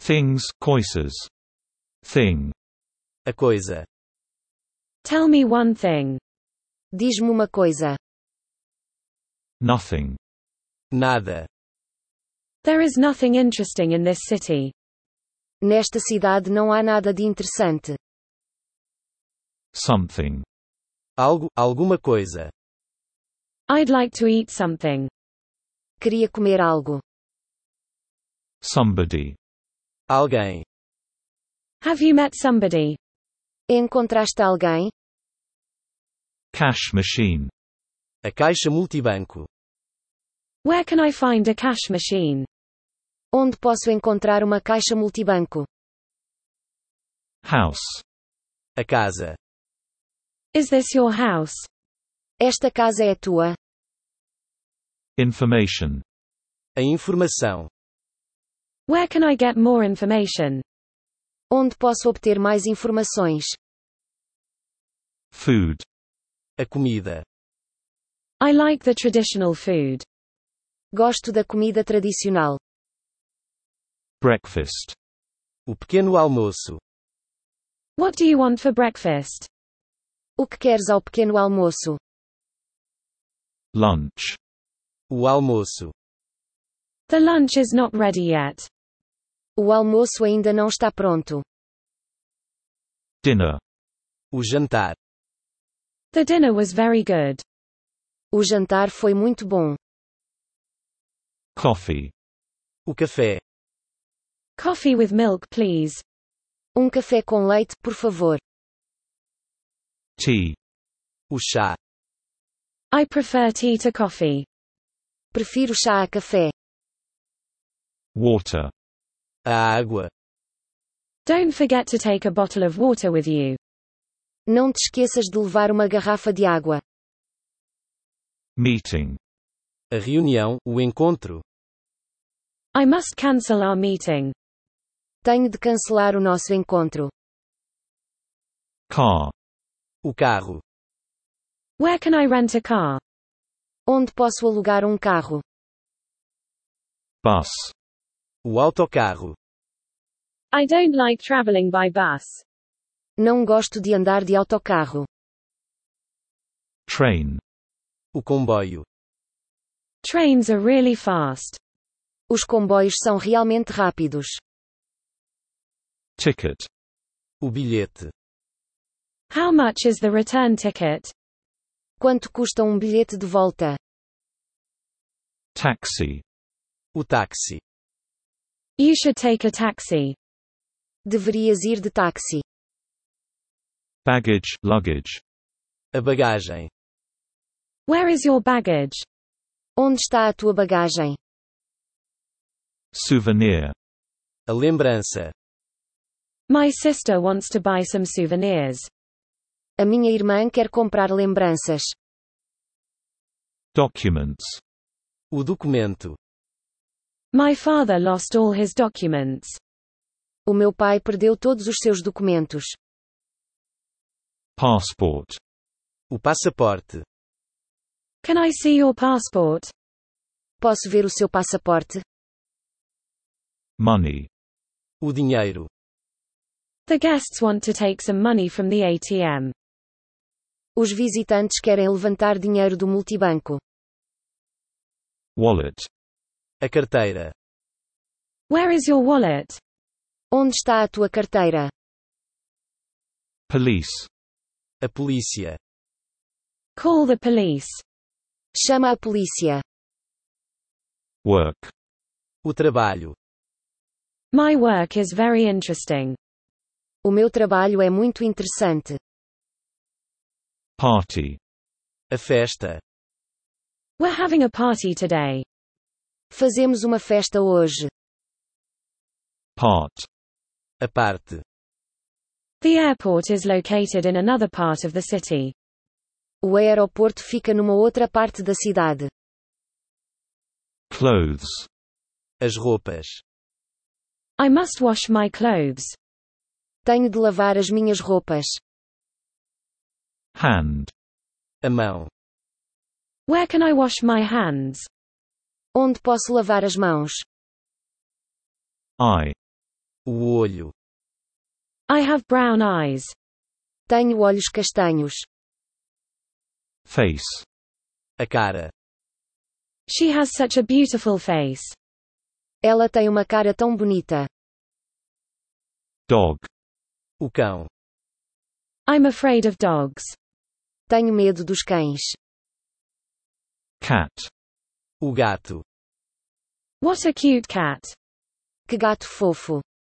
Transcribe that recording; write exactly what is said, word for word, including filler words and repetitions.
Things, coisas. Thing. A coisa. Tell me one thing. Diz-me uma coisa. Nothing. Nada. There is nothing interesting in this city. Nesta cidade não há nada de interessante. Something. Algo, alguma coisa. I'd like to eat something. Queria comer algo. Somebody. Alguém. Have you met somebody? Encontraste alguém? Cash machine. A caixa multibanco. Where can I find a cash machine? Onde posso encontrar uma caixa multibanco? House. A casa. Is this your house? Esta casa é tua? Information. A informação. Where can I get more information? Onde posso obter mais informações? Food. A comida. I like the traditional food. Gosto da comida tradicional. Breakfast. O pequeno almoço. What do you want for breakfast? O que queres ao pequeno almoço? Lunch. O almoço. The lunch is not ready yet. O almoço ainda não está pronto. Dinner. O jantar. The dinner was very good. O jantar foi muito bom. Coffee. O café. Coffee with milk, please. Um café com leite, por favor. Tea. O chá. I prefer tea to coffee. Prefiro chá a café. Water. A água. Don't forget to take a bottle of water with you. Não te esqueças de levar uma garrafa de água. Meeting. A reunião, o encontro. I must cancel our meeting. Tenho de cancelar o nosso encontro. Car. O carro. Where can I rent a car? Onde posso alugar um carro? Bus. O autocarro. I don't like traveling by bus. Não gosto de andar de autocarro. Train. O comboio. Trains are really fast. Os comboios são realmente rápidos. Ticket. O bilhete. How much is the return ticket? Quanto custa um bilhete de volta? Taxi. O táxi. You should take a taxi. Deverias ir de táxi. Baggage, luggage. A bagagem. Where is your baggage? Onde está a tua bagagem? Souvenir. A lembrança. My sister wants to buy some souvenirs. A minha irmã quer comprar lembranças. Documents. O documento. My father lost all his documents. O meu pai perdeu todos os seus documentos. Passport. O passaporte. Can I see your passport? Posso ver o seu passaporte? Money. O dinheiro. The guests want to take some money from the A T M. Os visitantes querem levantar dinheiro do multibanco. Wallet. A carteira. Where is your wallet? Onde está a tua carteira? Police. A polícia. Call the police. Chama a polícia. Work. O trabalho. My work is very interesting. O meu trabalho é muito interessante. Party. A festa. We're having a party today. Fazemos uma festa hoje. Part. A parte. The airport is located in another part of the city. O aeroporto fica numa outra parte da cidade. Clothes. As roupas. I must wash my clothes. Tenho de lavar as minhas roupas. Hand. A mão. Where can I wash my hands? Onde posso lavar as mãos? Eye. O olho. I have brown eyes. Tenho olhos castanhos. Face. A cara. She has such a beautiful face. Ela tem uma cara tão bonita. Dog. O cão. I'm afraid of dogs. Tenho medo dos cães. Cat. O gato. What a cute cat. Que gato fofo.